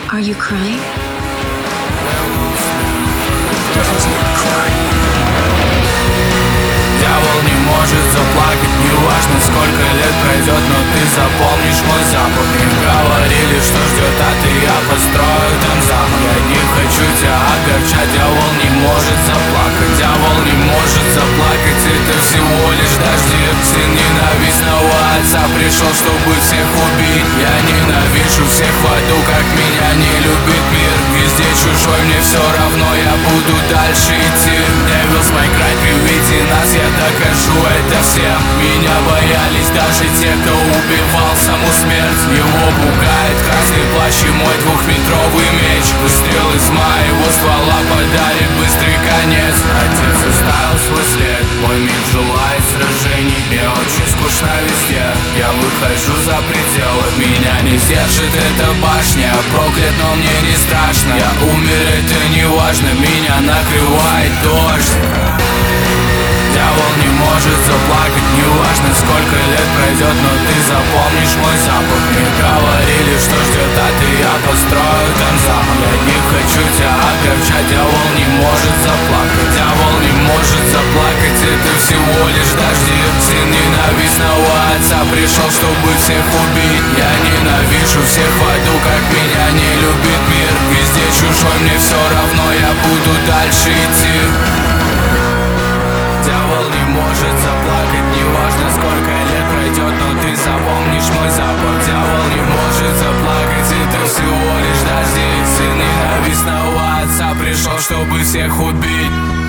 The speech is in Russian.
Are you crying? Дьявол не может заплакать, неважно сколько лет пройдет, но ты запомнишь мой запах. Мне говорили, что ждет, а ты я построю там замок. Я не хочу тебя огорчать, дьявол не может заплакать. Дьявол не может заплакать, это всего лишь дожди. Сын ненавистного отца пришел, чтобы всех убить. Я ненавижу всех в аду, как меня не любит мир. Везде чужой, мне все равно, я буду дальше идти. Devils might cry при виде нас, я докажу это всем. Меня боялись даже те, кто убивал саму смерть. Его пугает красный плащ и мой двухметровый меч. Выстрел из моего ствола подарит быстрый конец. Отец оставил свой след, мой мир желает сражений. Мне очень скучно везде, я выхожу за пределы. Меня не сдержит эта башня, проклят, но мне не страшно. Я умер, это не важно, меня накрывает дождь. Дьявол не может заплакать, неважно сколько лет пройдет, но ты запомнишь мой запах. Мне говорили, что ждет, а ты я построю там замок. Я не хочу тебя огорчать, дьявол не может заплакать. Дьявол не может заплакать, это всего лишь дожди. Сын ненавистного отца пришел, чтобы всех убить. Я ненавижу всех в аду, как меня не любит мир. Везде чужой, мне все равно, я буду дальше идти. Дьявол не может заплакать, неважно сколько лет пройдет, но ты запомнишь мой запах. Дьявол не может заплакать, это всего лишь дожди. Сын ненавистного отца пришел, чтобы всех убить.